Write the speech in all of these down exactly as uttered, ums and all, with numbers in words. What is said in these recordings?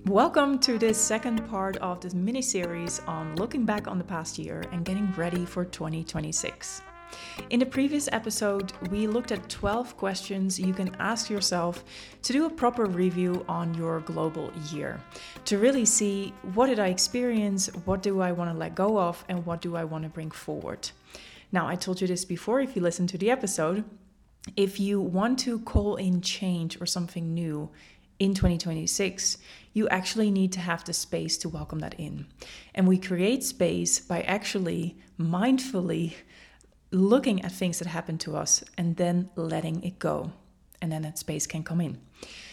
Welcome to this second part of this mini-series on looking back on the past year and getting ready for twenty twenty-six. In the previous episode, we looked at twelve questions you can ask yourself to do a proper review on your global year, to really see what did I experience, what do I want to let go of, and what do I want to bring forward. Now, I told you this before if you listened to the episode. If you want to call in change or something new in twenty twenty-six, you actually need to have the space to welcome that in. And we create space by actually mindfully looking at things that happen to us and then letting it go. And then that space can come in.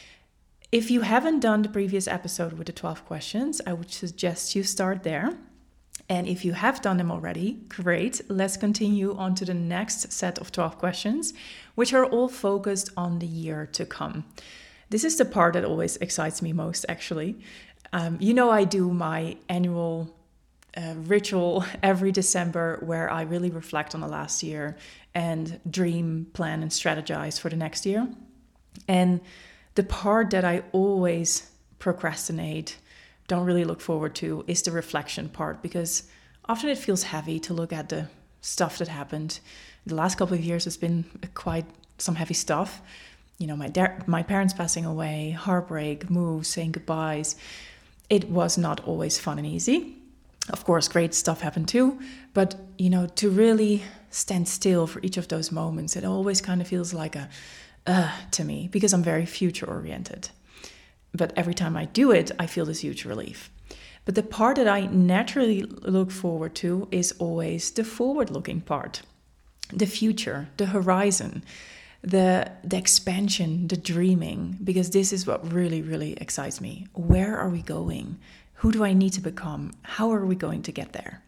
If you haven't done the previous episode with the twelve questions, I would suggest you start there. And if you have done them already, great. Let's continue on to the next set of twelve questions, which are all focused on the year to come. This is the part that always excites me most, actually. Um, you know, I do my annual uh, ritual every December where I really reflect on the last year and dream, plan, and strategize for the next year. And the part that I always procrastinate, don't really look forward to, is the reflection part, because often it feels heavy to look at the stuff that happened. The last couple of years has been quite some heavy stuff. You know, my da- my parents passing away, heartbreak, moves, saying goodbyes. It was not always fun and easy. Of course, great stuff happened too. But, you know, to really stand still for each of those moments, it always kind of feels like a uh to me, because I'm very future oriented. But every time I do it, I feel this huge relief. But the part that I naturally look forward to is always the forward-looking part, the future, the horizon. The, the expansion, the dreaming, because this is what really, really excites me. Where are we going? Who do I need to become? How are we going to get there?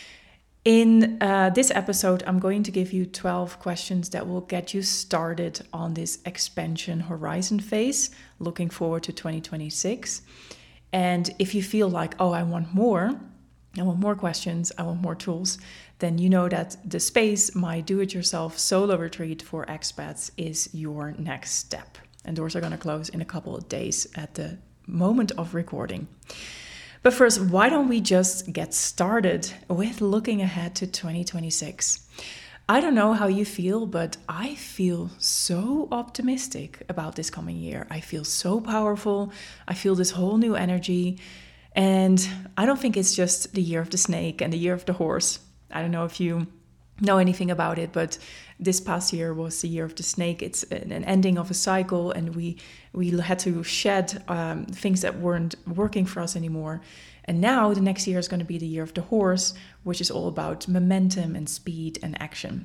In uh, this episode, I'm going to give you twelve questions that will get you started on this expansion horizon phase, looking forward to twenty twenty-six. And if you feel like, oh, I want more, I want more questions, I want more tools, then you know that the space, my do-it-yourself solo retreat for expats, is your next step. And doors are going to close in a couple of days at the moment of recording. But first, why don't we just get started with looking ahead to twenty twenty-six? I don't know how you feel, but I feel so optimistic about this coming year. I feel so powerful. I feel this whole new energy. And I don't think it's just the year of the snake and the year of the horse. I don't know if you know anything about it, but this past year was the year of the snake. It's an ending of a cycle, and we we had to shed um, things that weren't working for us anymore. And now the next year is going to be the year of the horse, which is all about momentum and speed and action.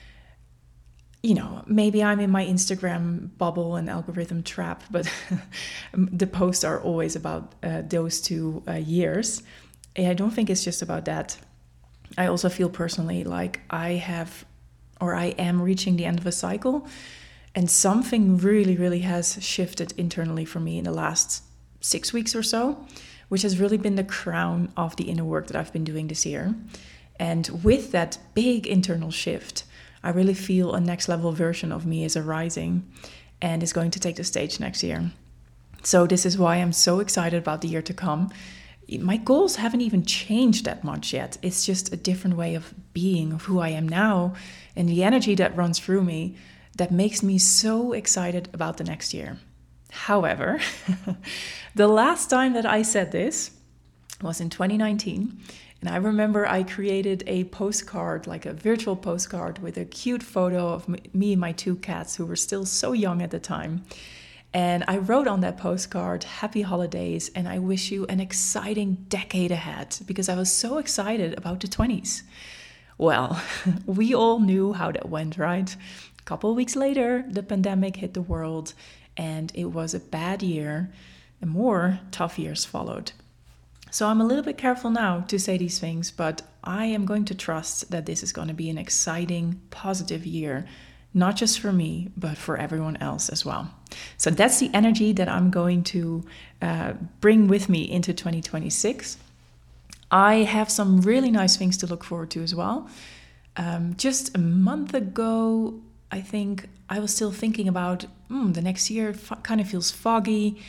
You know, maybe I'm in my Instagram bubble and algorithm trap, but the posts are always about uh, those two uh, years. And I don't think it's just about that. I also feel personally like I have, or I am reaching the end of a cycle, and something really, really has shifted internally for me in the last six weeks or so, which has really been the crown of the inner work that I've been doing this year. And with that big internal shift, I really feel a next level version of me is arising and is going to take the stage next year. So this is why I'm so excited about the year to come. My goals haven't even changed that much yet. It's just a different way of being, of who I am now, and the energy that runs through me that makes me so excited about the next year. However, the last time that I said this was in twenty nineteen. And I remember I created a postcard, like a virtual postcard with a cute photo of me and my two cats who were still so young at the time. And I wrote on that postcard, happy holidays, and I wish you an exciting decade ahead, because I was so excited about the twenties. Well, we all knew how that went, right? A couple of weeks later, the pandemic hit the world, and it was a bad year, and more tough years followed. So I'm a little bit careful now to say these things, but I am going to trust that this is going to be an exciting, positive year, not just for me, but for everyone else as well. So that's the energy that I'm going to uh, bring with me into twenty twenty-six. I have some really nice things to look forward to as well. Um, just a month ago, I think I was still thinking about mm, the next year f- kind of feels foggy.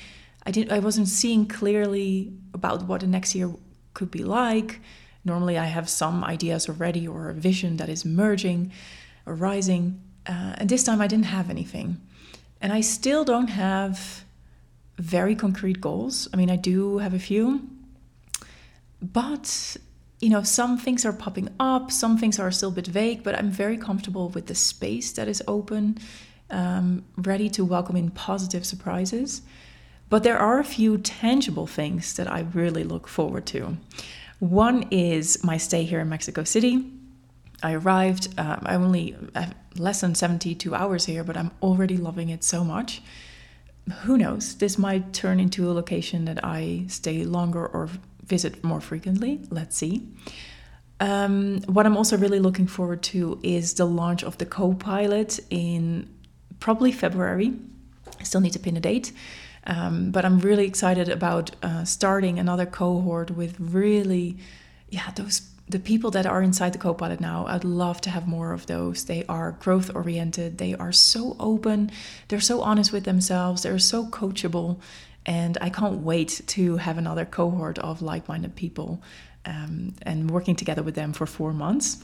I didn't, I wasn't seeing clearly about what the next year could be like. Normally I have some ideas already or a vision that is merging or rising. Uh, and this time I didn't have anything. And I still don't have very concrete goals. I mean, I do have a few, but you know, some things are popping up, some things are still a bit vague, but I'm very comfortable with the space that is open, um, ready to welcome in positive surprises. But there are a few tangible things that I really look forward to. One is my stay here in Mexico City. I arrived, uh, I only have less than seventy-two hours here, but I'm already loving it so much. Who knows, this might turn into a location that I stay longer or visit more frequently. Let's see. Um, what I'm also really looking forward to is the launch of the Copilot in probably February. I still need to pin a date. Um, but I'm really excited about uh, starting another cohort with really, yeah, those the people that are inside the Copilot now. I'd love to have more of those. They are growth oriented. They are so open. They're so honest with themselves. They're so coachable. And I can't wait to have another cohort of like-minded people um, and working together with them for four months.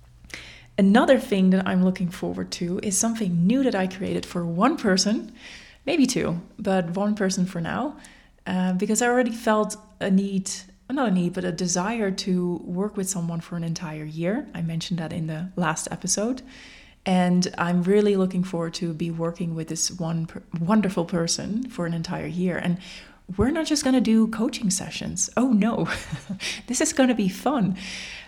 Another thing that I'm looking forward to is something new that I created for one person. Maybe two, but one person for now, uh, because I already felt a need, not a need, but a desire to work with someone for an entire year. I mentioned that in the last episode. And I'm really looking forward to be working with this one per- wonderful person for an entire year. And we're not just going to do coaching sessions. Oh no, this is going to be fun.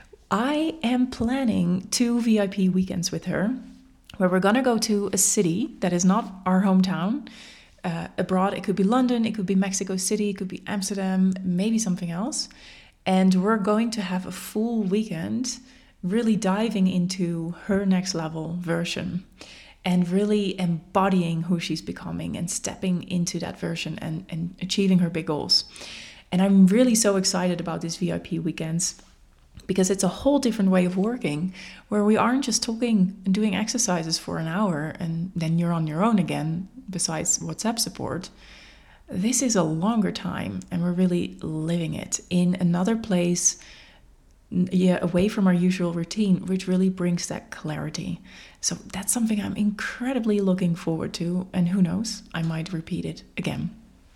I am planning two V I P weekends with her, where we're going to go to a city that is not our hometown, uh, abroad. It could be London, it could be Mexico City, it could be Amsterdam, maybe something else. And we're going to have a full weekend really diving into her next level version and really embodying who she's becoming and stepping into that version and, and achieving her big goals. And I'm really so excited about these V I P weekends, because it's a whole different way of working, where we aren't just talking and doing exercises for an hour and then you're on your own again, besides WhatsApp support. This is a longer time, and we're really living it in another place, yeah, away from our usual routine, which really brings that clarity. So that's something I'm incredibly looking forward to, and who knows, I might repeat it again.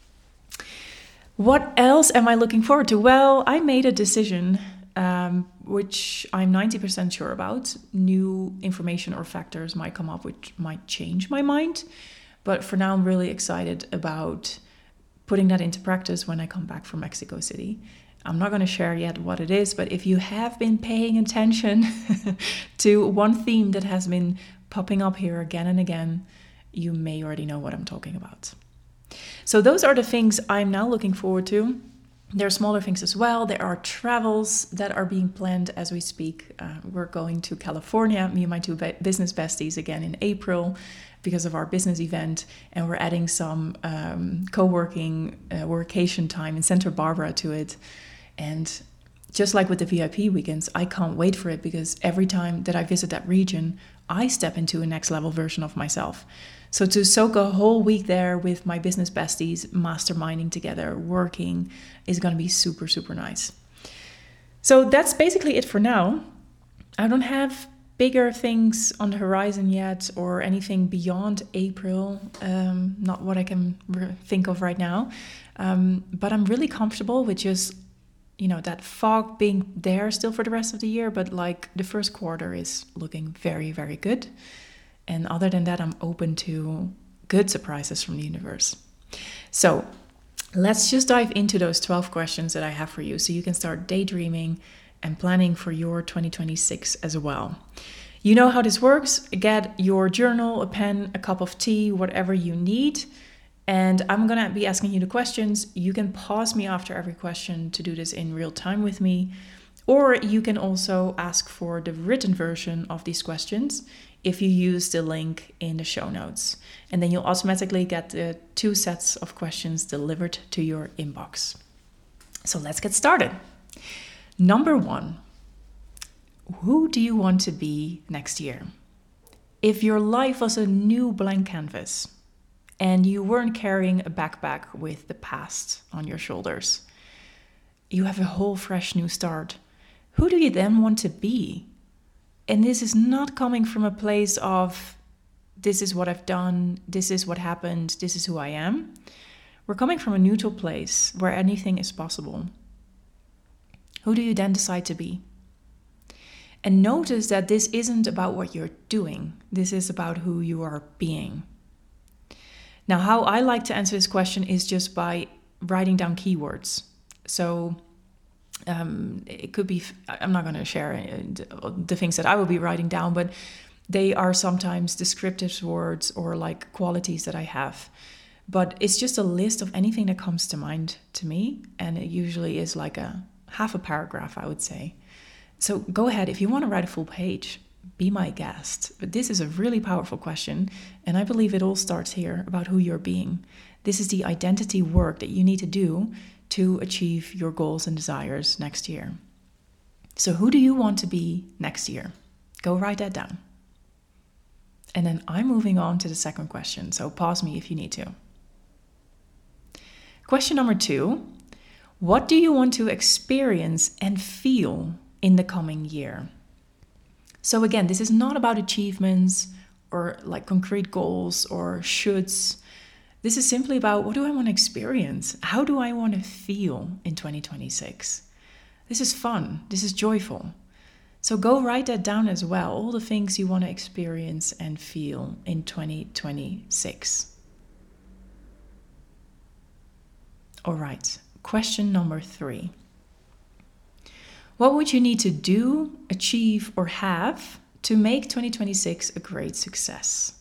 What else am I looking forward to? Well, I made a decision Um, which I'm ninety percent sure about. New information or factors might come up which might change my mind. But for now, I'm really excited about putting that into practice when I come back from Mexico City. I'm not going to share yet what it is, but if you have been paying attention to one theme that has been popping up here again and again, you may already know what I'm talking about. So those are the things I'm now looking forward to. There are smaller things as well. There are travels that are being planned as we speak. Uh, we're going to California, me and my two business besties, again in April because of our business event. And we're adding some um, co-working uh, workation time in Santa Barbara to it. And just like with the V I P weekends, I can't wait for it, because every time that I visit that region, I step into a next level version of myself. So to soak a whole week there with my business besties, masterminding together, working, is going to be super, super nice. So that's basically it for now. I don't have bigger things on the horizon yet, or anything beyond April. Um, not what I can re- think of right now. Um, but I'm really comfortable with just, you know, that fog being there still for the rest of the year. But like the first quarter is looking very, very good. And other than that, I'm open to good surprises from the universe. So let's just dive into those twelve questions that I have for you, so you can start daydreaming and planning for your twenty twenty-six as well. You know how this works. Get your journal, a pen, a cup of tea, whatever you need. And I'm going to be asking you the questions. You can pause me after every question to do this in real time with me. Or you can also ask for the written version of these questions if you use the link in the show notes. And then you'll automatically get the two sets of questions delivered to your inbox. So let's get started. Number one, who do you want to be next year? If your life was a new blank canvas and you weren't carrying a backpack with the past on your shoulders. You have a whole fresh new start. Who do you then want to be? And this is not coming from a place of, this is what I've done, this is what happened, this is who I am. We're coming from a neutral place where anything is possible. Who do you then decide to be? And notice that this isn't about what you're doing. This is about who you are being. Now, how I like to answer this question is just by writing down keywords. So um, it could be, I'm not going to share the things that I will be writing down, but they are sometimes descriptive words or like qualities that I have. But it's just a list of anything that comes to mind to me. And it usually is like a half a paragraph, I would say. So go ahead, if you want to write a full page, be my guest. But this is a really powerful question. And I believe it all starts here about who you're being. This is the identity work that you need to do to achieve your goals and desires next year. So who do you want to be next year? Go write that down. And then I'm moving on to the second question. So pause me if you need to. Question number two. What do you want to experience and feel in the coming year? So again, this is not about achievements or like concrete goals or shoulds. This is simply about, what do I want to experience? How do I want to feel in twenty twenty-six? This is fun. This is joyful. So go write that down as well, all the things you want to experience and feel in twenty twenty-six. All right, question number three. What would you need to do, achieve, or have to make twenty twenty-six a great success?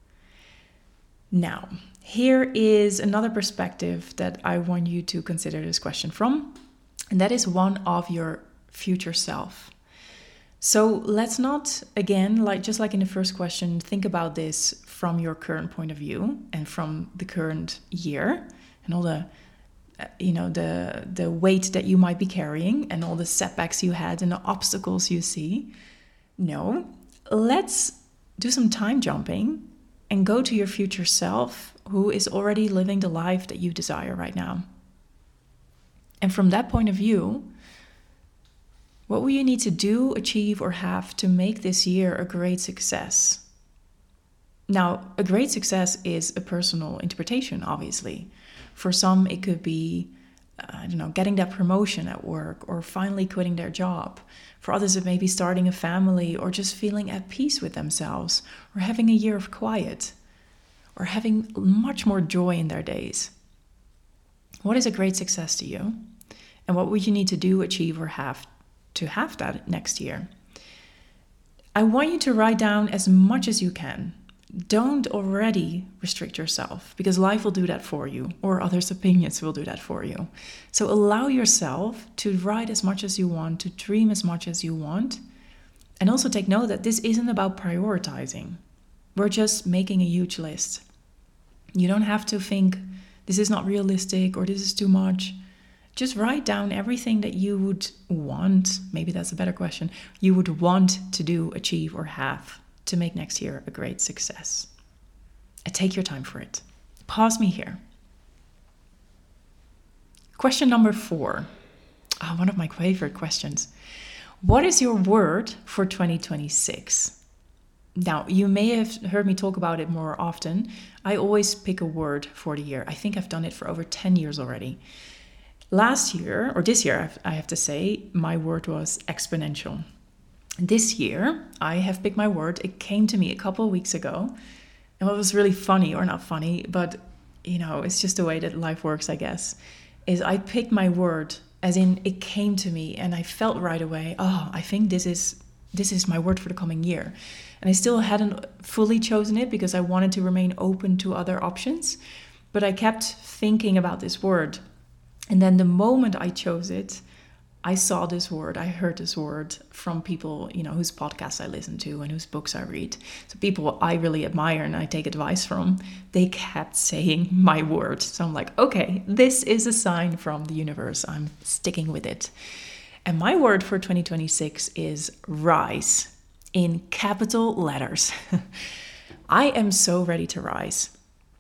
Now, here is another perspective that I want you to consider this question from, and that is one of your future self. So let's not, again, like just like in the first question, think about this from your current point of view and from the current year and all the you know, the the weight that you might be carrying and all the setbacks you had and the obstacles you see. No, let's do some time jumping and go to your future self who is already living the life that you desire right now. And from that point of view, what will you need to do, achieve, or have to make this year a great success? Now, a great success is a personal interpretation, obviously. For some, it could be, I don't know, getting that promotion at work or finally quitting their job. For others, it may be starting a family or just feeling at peace with themselves or having a year of quiet or having much more joy in their days. What is a great success to you? And what would you need to do, achieve, or have to have that next year? I want you to write down as much as you can. Don't already restrict yourself because life will do that for you or others' opinions will do that for you. So allow yourself to write as much as you want, to dream as much as you want. And also take note that this isn't about prioritizing. We're just making a huge list. You don't have to think this is not realistic or this is too much. Just write down everything that you would want, maybe that's a better question, you would want to do, achieve, or have to make next year a great success. And take your time for it. Pause me here. Question number four. Oh, one of my favorite questions. What is your word for twenty twenty-six? Now, you may have heard me talk about it more often. I always pick a word for the year. I think I've done it for over ten years already. Last year, or this year, I have to say, my word was exponential. This year, I have picked my word. It came to me a couple of weeks ago. And what was really funny, or not funny, but, you know, it's just the way that life works, I guess, is I picked my word, as in it came to me and I felt right away, oh, I think this is this is my word for the coming year. And I still hadn't fully chosen it because I wanted to remain open to other options. But I kept thinking about this word. And then the moment I chose it, I saw this word, I heard this word from people, you know, whose podcasts I listen to and whose books I read. So people I really admire and I take advice from, they kept saying my word. So I'm like, okay, this is a sign from the universe. I'm sticking with it. And my word for twenty twenty-six is rise in capital letters. I am so ready to rise.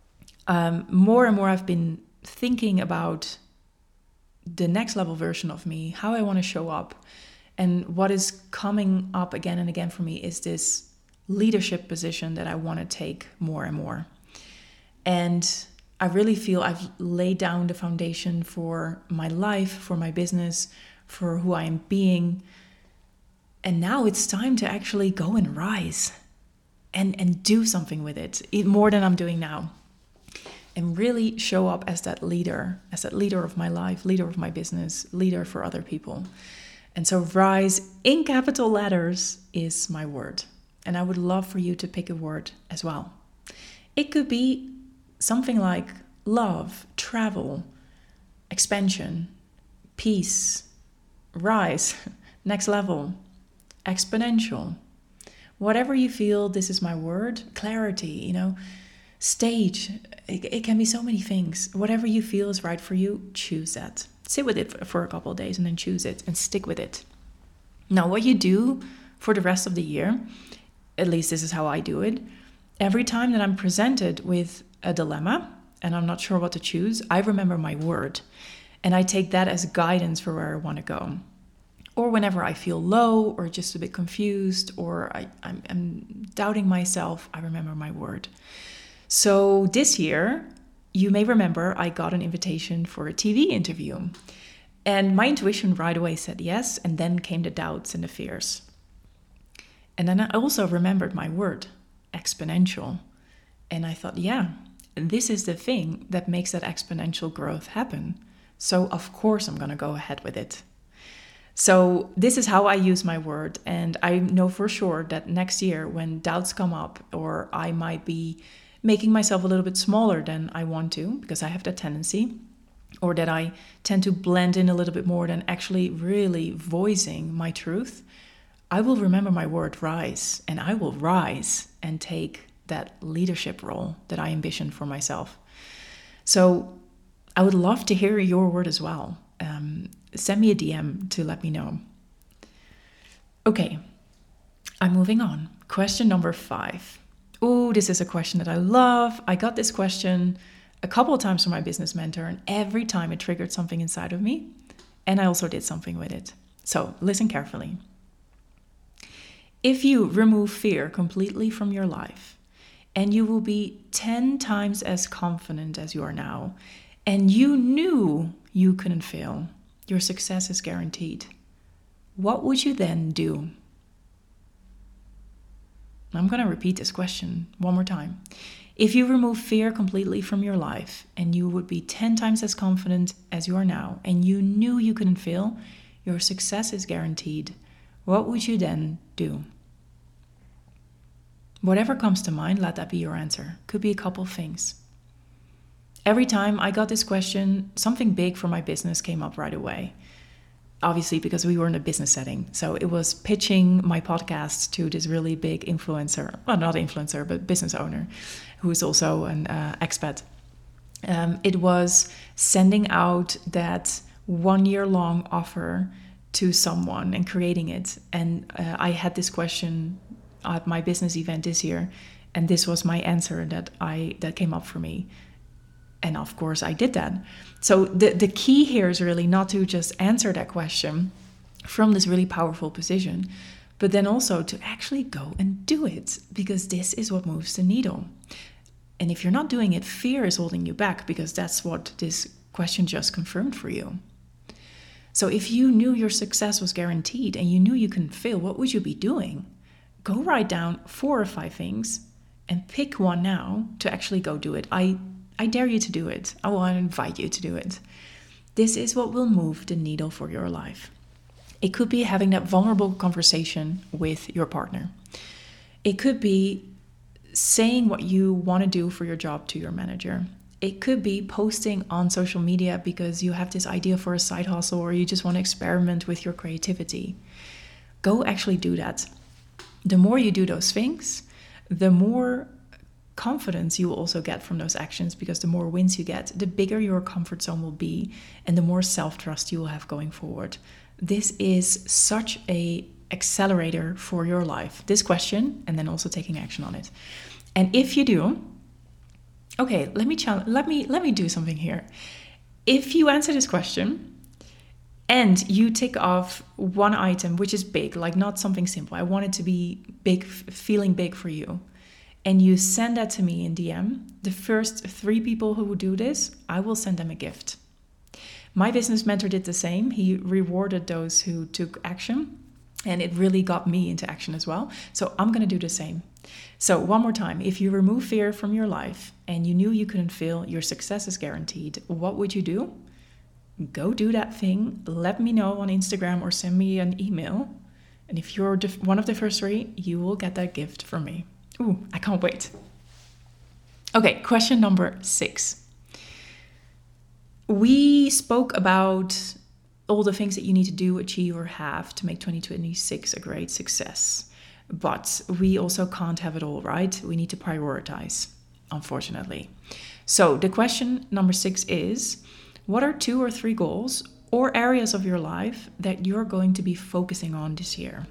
Um, more and more I've been thinking about the next level version of me, how I want to show up. And what is coming up again and again for me is this leadership position that I want to take more and more. And I really feel I've laid down the foundation for my life, for my business, for who I am being. And now it's time to actually go and rise and, and do something with it, more than I'm doing now. And really show up as that leader, as that leader of my life, leader of my business, leader for other people. And so rise in capital letters is my word. And I would love for you to pick a word as well. It could be something like love, travel, expansion, peace, rise, next level, exponential. Whatever you feel, this is my word. Clarity, you know, stage. It, it can be so many things. Whatever you feel is right for you, choose that. Sit with it for a couple of days and then choose it and stick with it. Now, what you do for the rest of the year, at least this is how I do it, every time that I'm presented with a dilemma and I'm not sure what to choose, I remember my word. And I take that as guidance for where I want to go. Or whenever I feel low or just a bit confused or I, I'm, I'm doubting myself, I remember my word. So this year, you may remember I got an invitation for a T V interview. And my intuition right away said yes, and then came the doubts and the fears. And then I also remembered my word, exponential. And I thought, yeah, this is the thing that makes that exponential growth happen. So of course I'm going to go ahead with it. So this is how I use my word. And I know for sure that next year when doubts come up or I might be making myself a little bit smaller than I want to, because I have that tendency, or that I tend to blend in a little bit more than actually really voicing my truth, I will remember my word rise, and I will rise and take that leadership role that I envision for myself. So I would love to hear your word as well. Um, send me a D M to let me know. Okay, I'm moving on. Question number five. Oh, this is a question that I love. I got this question a couple of times from my business mentor, and every time it triggered something inside of me, and I also did something with it. So listen carefully. If you remove fear completely from your life, and you will be ten times as confident as you are now, and you knew you couldn't fail, your success is guaranteed, what would you then do? I'm going to repeat this question one more time. If you remove fear completely from your life and you would be ten times as confident as you are now and you knew you couldn't fail, your success is guaranteed, what would you then do? Whatever comes to mind, let that be your answer. Could be a couple of things. Every time I got this question, something big for my business came up right away. Obviously, because we were in a business setting. So it was pitching my podcast to this really big influencer, well, not influencer, but business owner, who is also an uh, expat. Um, it was sending out that one year long offer to someone and creating it. And uh, I had this question at my business event this year, and this was my answer that I that came up for me. And of course I did that. So the, the key here is really not to just answer that question from this really powerful position, but then also to actually go and do it, because this is what moves the needle. And if you're not doing it, fear is holding you back, because that's what this question just confirmed for you. So if you knew your success was guaranteed and you knew you couldn't fail, what would you be doing? Go write down four or five things and pick one now to actually go do it. I I dare you to do it. I will invite you to do it. This is what will move the needle for your life. It could be having that vulnerable conversation with your partner. It could be saying what you want to do for your job to your manager. It could be posting on social media because you have this idea for a side hustle or you just want to experiment with your creativity. Go actually do that. The more you do those things, the more confidence you will also get from those actions, because the more wins you get, the bigger your comfort zone will be and the more self-trust you will have going forward. This is such a accelerator for your life, this question, and then also taking action on it. And if you do, Okay, let me challenge, let me let me do something here. If you answer this question and you tick off one item which is big, like not something simple, I want it to be big, feeling big for you, and you send that to me in D M, the first three people who do this, I will send them a gift. My business mentor did the same. He rewarded those who took action, and it really got me into action as well. So I'm going to do the same. So one more time, if you remove fear from your life and you knew you couldn't fail, your success is guaranteed, what would you do? Go do that thing. Let me know on Instagram or send me an email. And if you're one of the first three, you will get that gift from me. Ooh, I can't wait. Okay, question number six. We spoke about all the things that you need to do, achieve, or have to make twenty twenty-six a great success. But we also can't have it all, right? We need to prioritize, unfortunately. So the question number six is, what are two or three goals or areas of your life that you're going to be focusing on this year?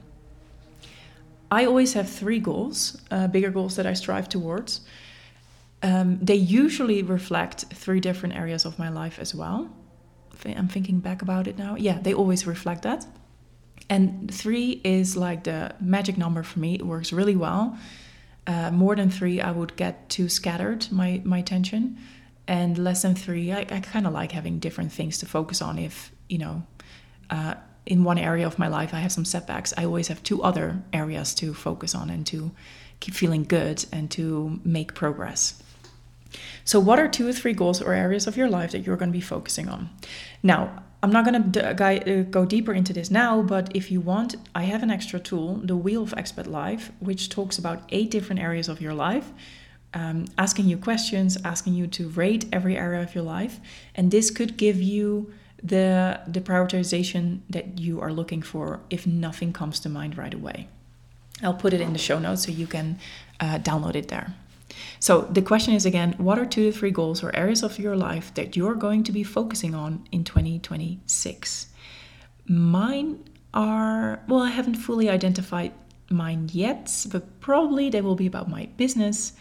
I always have three goals, uh, bigger goals that I strive towards. Um, they usually reflect three different areas of my life as well. I'm thinking back about it now. Yeah, they always reflect that. And three is like the magic number for me. It works really well. Uh, more than three, I would get too scattered, my, my attention. And less than three, I, I kind of like having different things to focus on. If, you know, uh, in one area of my life I have some setbacks, I always have two other areas to focus on and to keep feeling good and to make progress. So what are two or three goals or areas of your life that you're going to be focusing on? Now, I'm not going to go deeper into this now, but if you want, I have an extra tool, the Wheel of Expat Life, which talks about eight different areas of your life, um, asking you questions, asking you to rate every area of your life. And this could give you the, the prioritization that you are looking for if nothing comes to mind right away. I'll put it in the show notes so you can uh, download it there. So the question is again, what are two to three goals or areas of your life that you're going to be focusing on in twenty twenty-six? Mine are, well, I haven't fully identified mine yet, but probably they will be about my business,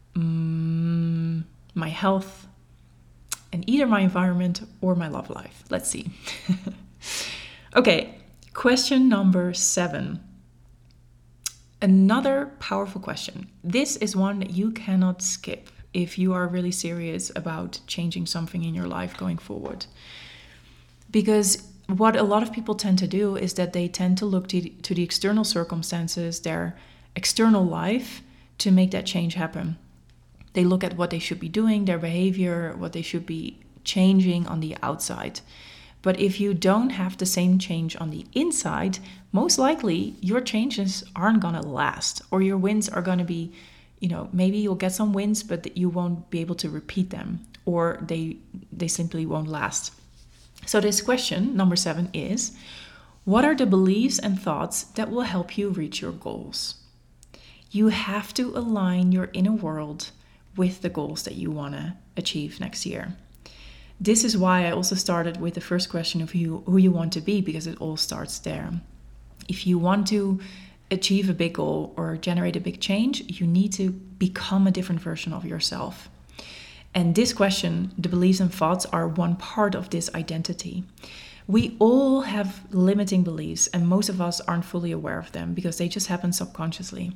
um, my health, and either my environment or my love life. Let's see. Okay, question number seven. Another powerful question. This is one that you cannot skip if you are really serious about changing something in your life going forward. Because what a lot of people tend to do is that they tend to look to, to the external circumstances, their external life, to make that change happen. They look at what they should be doing, their behavior, what they should be changing on the outside. But if you don't have the same change on the inside, most likely your changes aren't going to last, or your wins are going to be, you know, maybe you'll get some wins, but you won't be able to repeat them, or they they simply won't last. So this question, number seven, is, what are the beliefs and thoughts that will help you reach your goals? You have to align your inner world with the goals that you want to achieve next year. This is why I also started with the first question of who, who you want to be, because it all starts there. If you want to achieve a big goal or generate a big change, you need to become a different version of yourself. And this question, the beliefs and thoughts, are one part of this identity. We all have limiting beliefs, and most of us aren't fully aware of them because they just happen subconsciously.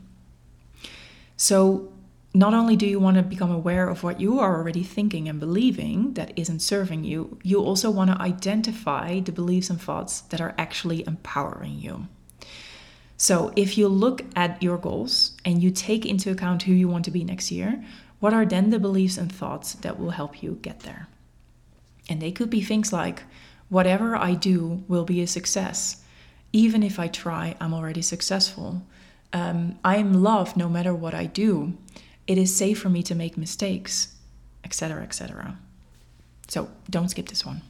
So not only do you want to become aware of what you are already thinking and believing that isn't serving you, you also want to identify the beliefs and thoughts that are actually empowering you. So if you look at your goals and you take into account who you want to be next year, what are then the beliefs and thoughts that will help you get there? And they could be things like, whatever I do will be a success. Even if I try, I'm already successful. Um, I am loved no matter what I do. It is safe for me to make mistakes, et cetera, et cetera. So don't skip this one.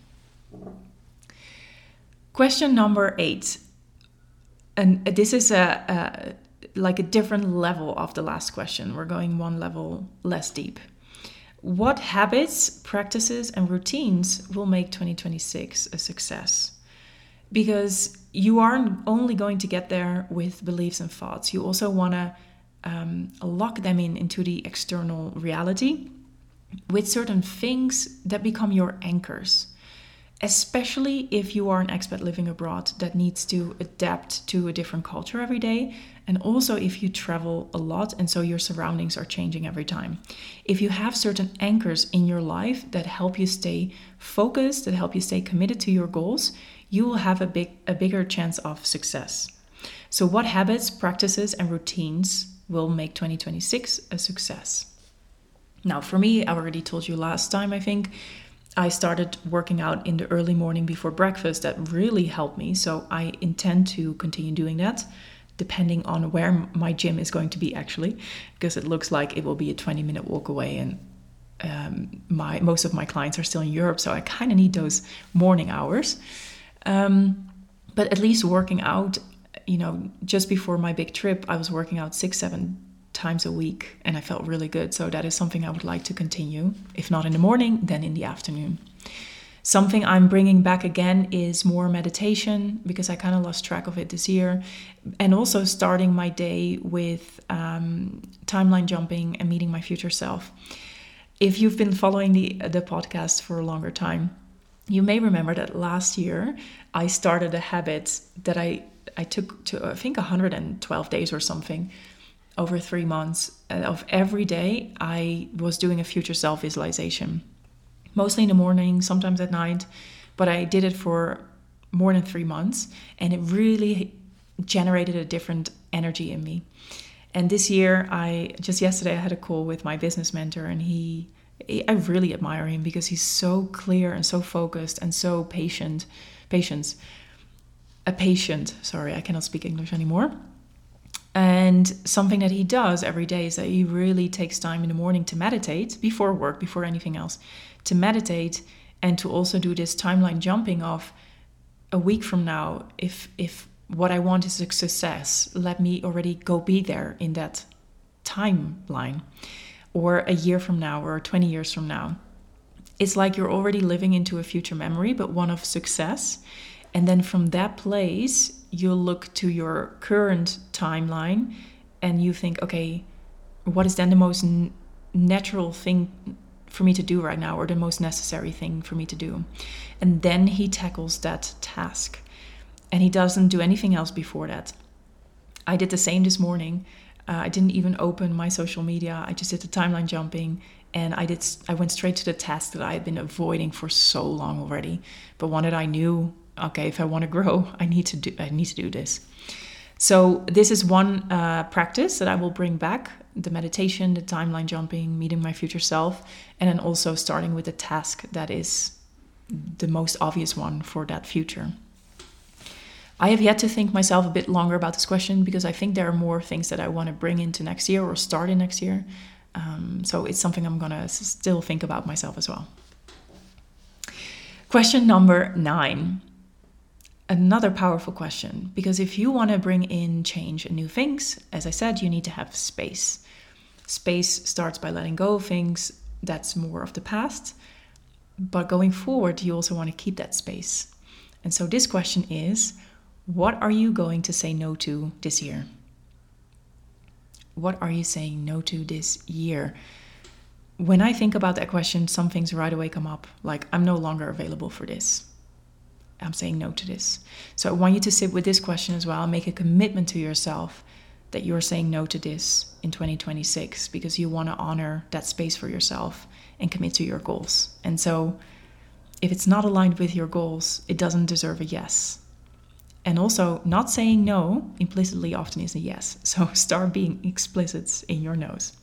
Question number eight. And this is a, a like a different level of the last question. We're going one level less deep. What habits, practices, and routines will make twenty twenty-six a success? Because you aren't only going to get there with beliefs and thoughts. You also want to um, lock them in into the external reality. with certain things that become your anchors. Especially if you are an expat living abroad that needs to adapt to a different culture every day. And also if you travel a lot and so your surroundings are changing every time. If you have certain anchors in your life that help you stay focused, that help you stay committed to your goals, you will have a big a bigger chance of success. So what habits, practices, and routines will make twenty twenty-six a success? Now, for me, I already told you last time, I think, I started working out in the early morning before breakfast. That really helped me. So I intend to continue doing that, depending on where my gym is going to be actually, because it looks like it will be a twenty minute walk away, and um, my most of my clients are still in Europe, so I kind of need those morning hours. Um, but at least working out, you know, just before my big trip, I was working out six, seven times a week, and I felt really good. So that is something I would like to continue. If not in the morning, then in the afternoon. Something I'm bringing back again is more meditation, because I kind of lost track of it this year. And also starting my day with um, timeline jumping and meeting my future self. If you've been following the, the podcast for a longer time, you may remember that last year I started a habit that I, I took to, I think, one hundred twelve days or something, over three months of every day I was doing a future self visualization, mostly in the morning, sometimes at night, but I did it for more than three months and it really generated a different energy in me. And this year, I just yesterday I had a call with my business mentor, and he, I really admire him because he's so clear and so focused and so patient, patience, a patient, sorry, I cannot speak English anymore. And something that he does every day is that he really takes time in the morning to meditate before work, before anything else, to meditate and to also do this timeline jumping of a week from now. If if what I want is a success, let me already go be there in that timeline, or a year from now or twenty years from now. It's like you're already living into a future memory, but one of success. And then from that place, you look to your current timeline and you think, okay, what is then the most n- natural thing for me to do right now, or the most necessary thing for me to do? And then he tackles that task, and he doesn't do anything else before that. I did the same this morning. Uh, I didn't even open my social media. I just did the timeline jumping, and I did. I went straight to the task that I had been avoiding for so long already, but one that I knew, okay, if I want to grow, I need to do. I need to do this. So this is one uh, practice that I will bring back: the meditation, the timeline jumping, meeting my future self, and then also starting with a task that is the most obvious one for that future. I have yet to think myself a bit longer about this question, because I think there are more things that I want to bring into next year or start in next year. Um, so it's something I'm going to still think about myself as well. Question number nine. Another powerful question, because if you want to bring in change and new things, as I said, you need to have space. Space starts by letting go of things that's more of the past, but going forward, you also want to keep that space. And so this question is, what are you going to say no to this year? What are you saying no to this year? When I think about that question, some things right away come up, like I'm no longer available for this. I'm saying no to this. So I want you to sit with this question as well. Make a commitment to yourself that you're saying no to this in twenty twenty-six, because you want to honor that space for yourself and commit to your goals. And so if it's not aligned with your goals, it doesn't deserve a yes. And also, not saying no implicitly often is a yes. So start being explicit in your no's.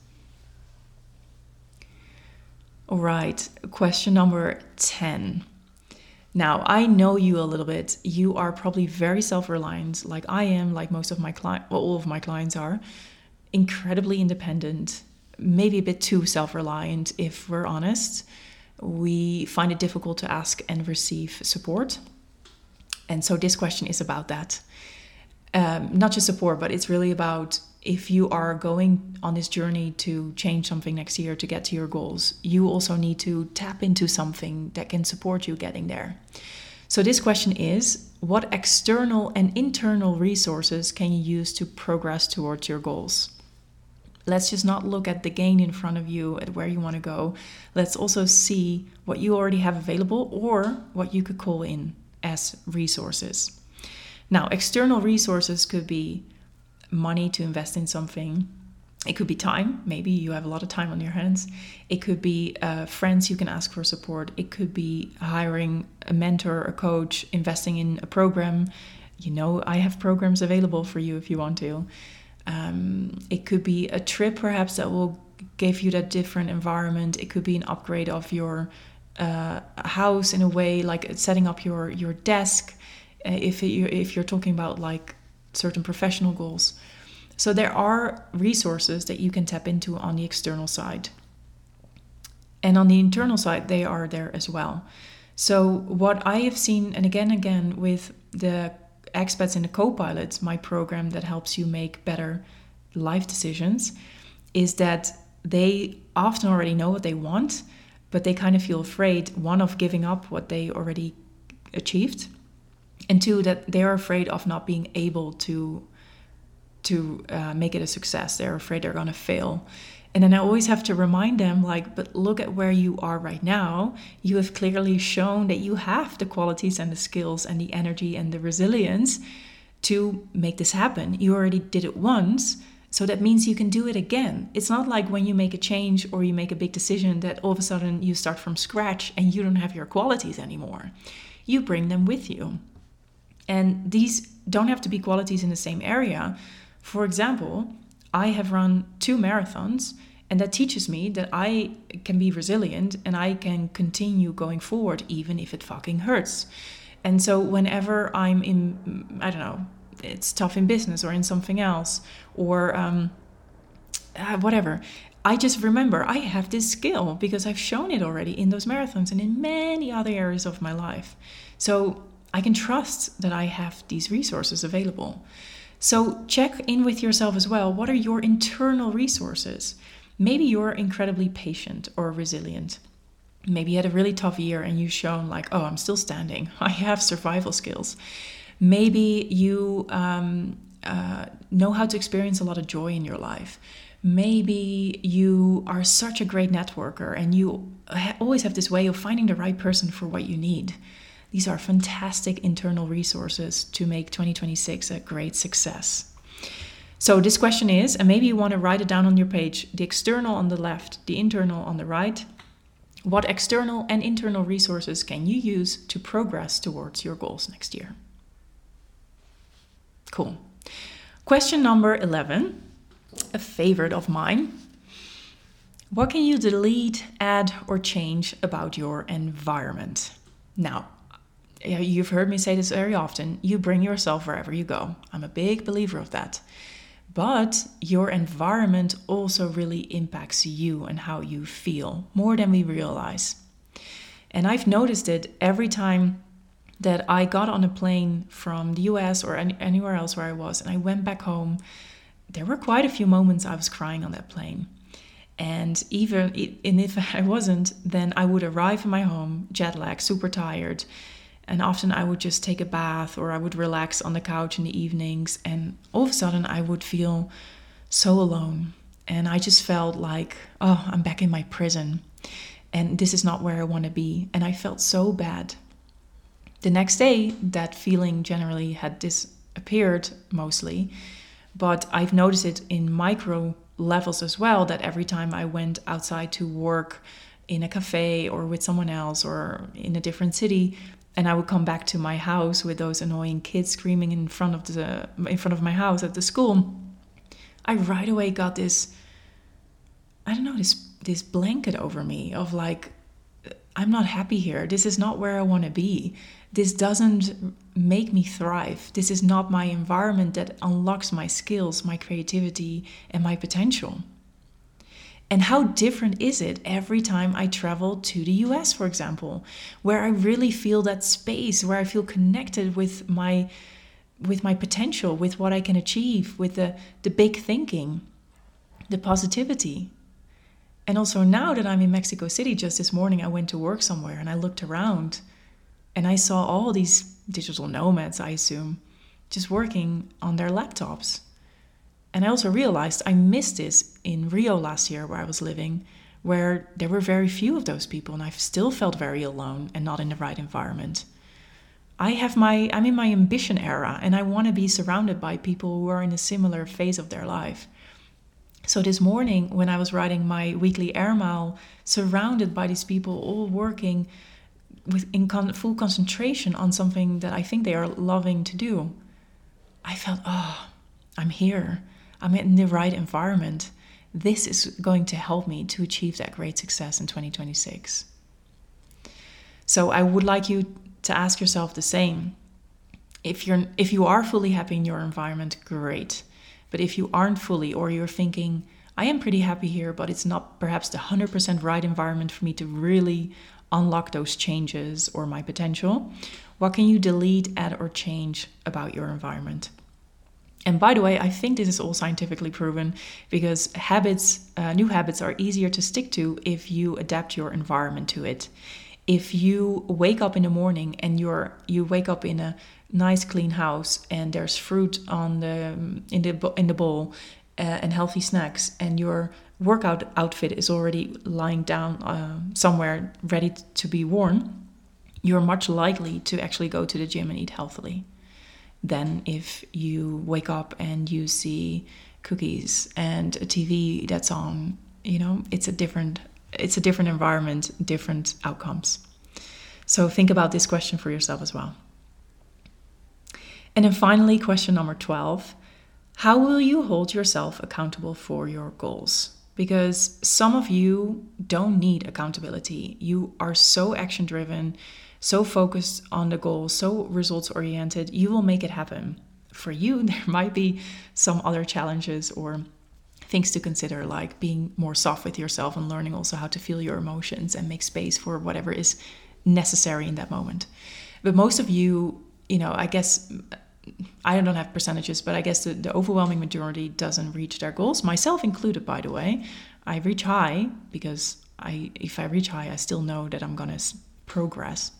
All right, question number ten. Now, I know you a little bit. You are probably very self-reliant, like I am, like most of my clients, well, all of my clients are, incredibly independent, maybe a bit too self-reliant, if we're honest. We find it difficult to ask and receive support. And so this question is about that. Um, not just support, but it's really about, if you are going on this journey to change something next year to get to your goals, you also need to tap into something that can support you getting there. So this question is, what external and internal resources can you use to progress towards your goals? Let's just not look at the gain in front of you, at where you want to go. Let's also see what you already have available or what you could call in as resources. Now, external resources could be money to invest in something. It could be time. Maybe you have a lot of time on your hands. It could be uh, friends you can ask for support. It could be hiring a mentor, a coach, investing in a program. You know, I have programs available for you if you want to. Um, it could be a trip perhaps that will give you that different environment. It could be an upgrade of your uh, house in a way, like setting up your, your desk, uh, if, it, if you're talking about like certain professional goals. So there are resources that you can tap into on the external side. And on the internal side, they are there as well. So what I have seen, and again and again with the expats in the co-pilots, my program that helps you make better life decisions, is that they often already know what they want, but they kind of feel afraid, one, of giving up what they already achieved, and two, that they are afraid of not being able to to uh, make it a success. They're afraid they're going to fail. And then I always have to remind them, like, but look at where you are right now. You have clearly shown that you have the qualities and the skills and the energy and the resilience to make this happen. You already did it once, so that means you can do it again. It's not like when you make a change or you make a big decision that all of a sudden you start from scratch and you don't have your qualities anymore. You bring them with you. And these don't have to be qualities in the same area. For example, I have run two marathons, and that teaches me that I can be resilient and I can continue going forward even if it fucking hurts. And so whenever I'm in, I don't know, it's tough in business or in something else or um, uh, whatever, I just remember I have this skill because I've shown it already in those marathons and in many other areas of my life. So I can trust that I have these resources available. So check in with yourself as well. What are your internal resources? Maybe you're incredibly patient or resilient. Maybe you had a really tough year and you've shown like, oh, I'm still standing. I have survival skills. Maybe you um, uh, know how to experience a lot of joy in your life. Maybe you are such a great networker and you ha- always have this way of finding the right person for what you need. These are fantastic internal resources to make twenty twenty-six a great success. So this question is, and maybe you want to write it down on your page, the external on the left, the internal on the right. What external and internal resources can you use to progress towards your goals next year? Cool. Question number eleven, a favorite of mine. What can you delete, add, or change about your environment? Now, you've heard me say this very often. You bring yourself wherever you go. I'm a big believer of that. But your environment also really impacts you and how you feel more than we realize. And I've noticed it every time that I got on a plane from the U S or any, anywhere else where I was, and I went back home. There were quite a few moments I was crying on that plane. And even and if I wasn't, then I would arrive in my home, jet lag, super tired. And often I would just take a bath or I would relax on the couch in the evenings. And all of a sudden I would feel so alone. And I just felt like, oh, I'm back in my prison. And this is not where I want to be. And I felt so bad. The next day, that feeling generally had disappeared mostly. But I've noticed it in micro levels as well, that every time I went outside to work in a cafe or with someone else or in a different city, and I would come back to my house with those annoying kids screaming in front of the in front of my house at the school, I right away got this, I don't know, this this blanket over me of like, I'm not happy here. This is not where I want to be. This doesn't make me thrive. This is not my environment that unlocks my skills, my creativity, and my potential. And how different is it every time I travel to the U S, for example, where I really feel that space, where I feel connected with my with my potential, with what I can achieve, with the, the big thinking, the positivity. And also now that I'm in Mexico City, just this morning I went to work somewhere and I looked around and I saw all these digital nomads, I assume, just working on their laptops. And I also realized I missed this in Rio last year where I was living, where there were very few of those people and I still felt very alone and not in the right environment. I have my, I'm in my ambition era and I want to be surrounded by people who are in a similar phase of their life. So this morning when I was writing my weekly air mile, surrounded by these people all working with in con- full concentration on something that I think they are loving to do, I felt, oh, I'm here. I'm in the right environment. This is going to help me to achieve that great success in twenty twenty-six. So I would like you to ask yourself the same. If you're if you are fully happy in your environment, great. But if you aren't fully, or you're thinking, I am pretty happy here, but it's not perhaps the one hundred percent right environment for me to really unlock those changes or my potential, what can you delete, add, or change about your environment? And by the way, I think this is all scientifically proven because habits, uh, new habits are easier to stick to if you adapt your environment to it. If you wake up in the morning and you're you wake up in a nice clean house and there's fruit on the in the in the bowl uh, and healthy snacks, and your workout outfit is already lying down uh, somewhere ready to be worn, you're much likely to actually go to the gym and eat healthily than if you wake up and you see cookies and a T V that's on. You know, it's a different it's a different environment, different outcomes. So think about this question for yourself as well. And then finally, question number twelve, how will you hold yourself accountable for your goals? Because some of you don't need accountability. You are so action driven, so focused on the goal, so results oriented, you will make it happen. For you, there might be some other challenges or things to consider, like being more soft with yourself and learning also how to feel your emotions and make space for whatever is necessary in that moment. But most of you, you know, I guess, I don't have percentages, but I guess the, the overwhelming majority doesn't reach their goals, myself included, by the way. I reach high because I, if I reach high, I still know that I'm going to progress.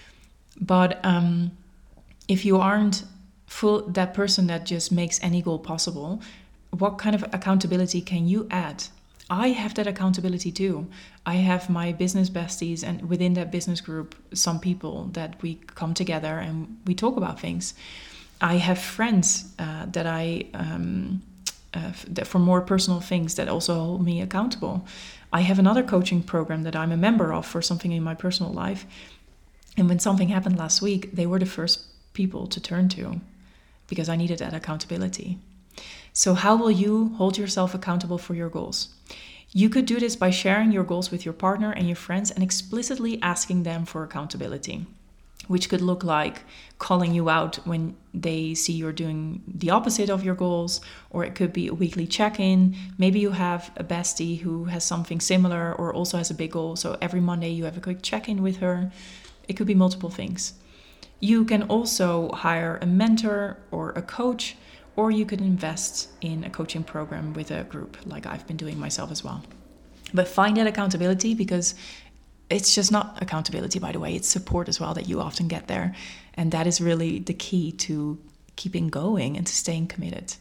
But um, if you aren't full, that person that just makes any goal possible, what kind of accountability can you add? I have that accountability too. I have my business besties, and within that business group, some people that we come together and we talk about things. I have friends uh, that I, um, uh, that for more personal things that also hold me accountable. I have another coaching program that I'm a member of for something in my personal life. And when something happened last week, they were the first people to turn to because I needed that accountability. So how will you hold yourself accountable for your goals? You could do this by sharing your goals with your partner and your friends and explicitly asking them for accountability, which could look like calling you out when they see you're doing the opposite of your goals, or it could be a weekly check-in. Maybe you have a bestie who has something similar or also has a big goal, so every Monday you have a quick check-in with her. It could be multiple things. You can also hire a mentor or a coach, or you could invest in a coaching program with a group like I've been doing myself as well. But find that accountability, because it's just not accountability, by the way, it's support as well that you often get there. And that is really the key to keeping going and to staying committed.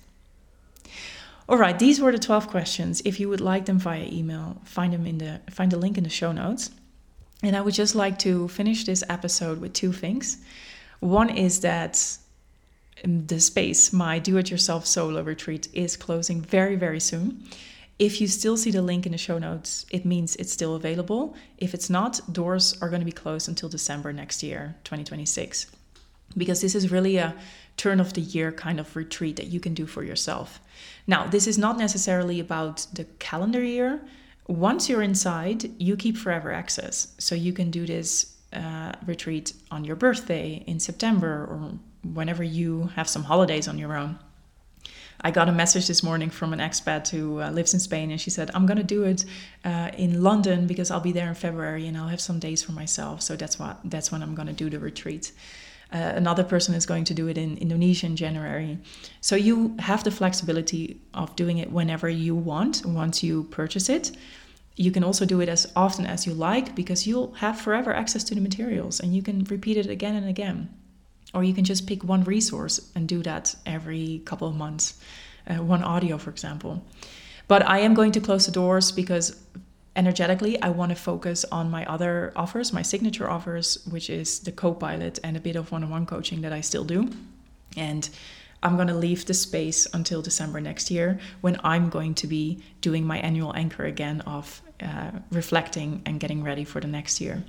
All right, these were the twelve questions. If you would like them via email, find them in the find the link in the show notes. And I would just like to finish this episode with two things. One is that the space, my do-it-yourself solo retreat, is closing very, very soon. If you still see the link in the show notes, it means it's still available. If it's not, doors are going to be closed until December next year, twenty twenty-six. Because this is really a turn of the year kind of retreat that you can do for yourself. Now, this is not necessarily about the calendar year. Once you're inside, you keep forever access. So you can do this uh, retreat on your birthday in September, or whenever you have some holidays on your own. I got a message this morning from an expat who uh, lives in Spain, and she said, I'm going to do it uh, in London because I'll be there in February and I'll have some days for myself. So that's what that's when I'm going to do the retreat. Uh, another person is going to do it in Indonesia in January. So you have the flexibility of doing it whenever you want, once you purchase it. You can also do it as often as you like, because you'll have forever access to the materials and you can repeat it again and again. Or you can just pick one resource and do that every couple of months. uh, one audio, for example. But I am going to close the doors because energetically, I want to focus on my other offers, my signature offers, which is the co-pilot and a bit of one-on-one coaching that I still do. And I'm going to leave the space until December next year, when I'm going to be doing my annual anchor again of uh, reflecting and getting ready for the next year.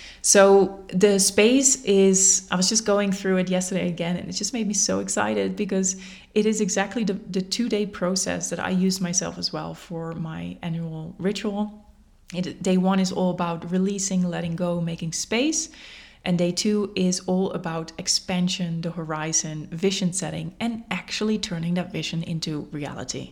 So the space is, I was just going through it yesterday again, and it just made me so excited because it is exactly the, the two-day process that I use myself as well for my annual ritual. It, day one is all about releasing, letting go, making space. And day two is all about expansion, the horizon, vision setting, and actually turning that vision into reality.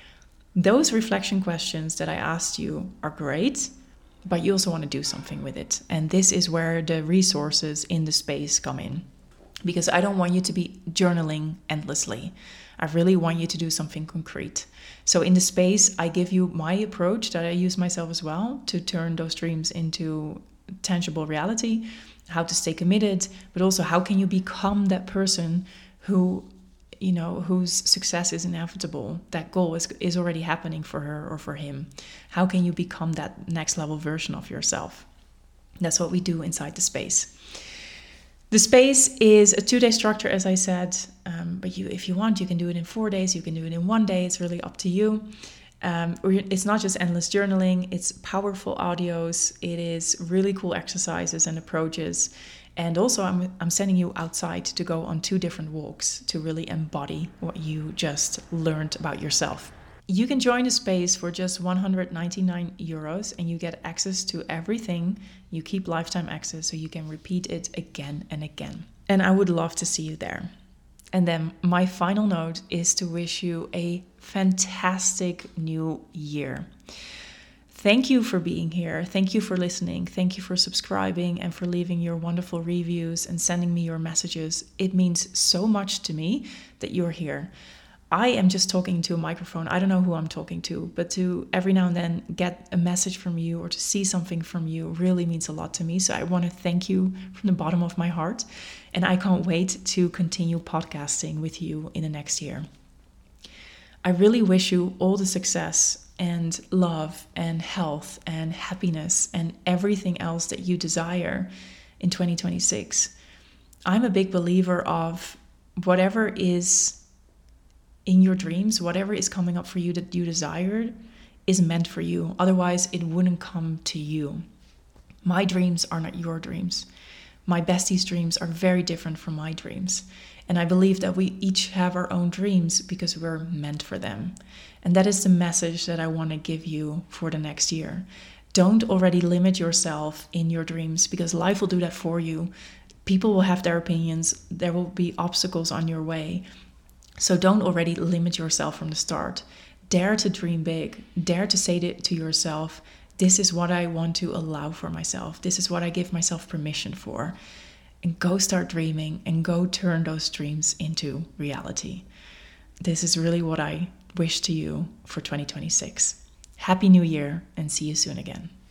Those reflection questions that I asked you are great, but you also want to do something with it. And this is where the resources in the space come in. Because I don't want you to be journaling endlessly. I really want you to do something concrete. So in the space, I give you my approach that I use myself as well to turn those dreams into tangible reality, how to stay committed, but also how can you become that person who, you know, whose success is inevitable. That goal is, is already happening for her or for him. How can you become that next level version of yourself? That's what we do inside the space. The space is a two-day structure, as I said, um, but you, if you want, you can do it in four days, you can do it in one day, it's really up to you. Um, it's not just endless journaling, it's powerful audios, it is really cool exercises and approaches. And also I'm, I'm sending you outside to go on two different walks to really embody what you just learned about yourself. You can join the space for just one hundred ninety-nine euros and you get access to everything. You keep lifetime access so you can repeat it again and again. And I would love to see you there. And then my final note is to wish you a fantastic new year. Thank you for being here. Thank you for listening. Thank you for subscribing and for leaving your wonderful reviews and sending me your messages. It means so much to me that you're here. I am just talking to a microphone. I don't know who I'm talking to, but to every now and then get a message from you or to see something from you really means a lot to me. So I want to thank you from the bottom of my heart. And I can't wait to continue podcasting with you in the next year. I really wish you all the success and love and health and happiness and everything else that you desire in twenty twenty-six. I'm a big believer of whatever is in your dreams, whatever is coming up for you that you desire is meant for you. Otherwise, it wouldn't come to you. My dreams are not your dreams. My bestie's dreams are very different from my dreams. And I believe that we each have our own dreams because we're meant for them. And that is the message that I want to give you for the next year. Don't already limit yourself in your dreams because life will do that for you. People will have their opinions. There will be obstacles on your way. So don't already limit yourself from the start. Dare to dream big. Dare to say it to yourself, this is what I want to allow for myself. This is what I give myself permission for. And go start dreaming and go turn those dreams into reality. This is really what I wish to you for twenty twenty-six. Happy New Year and see you soon again.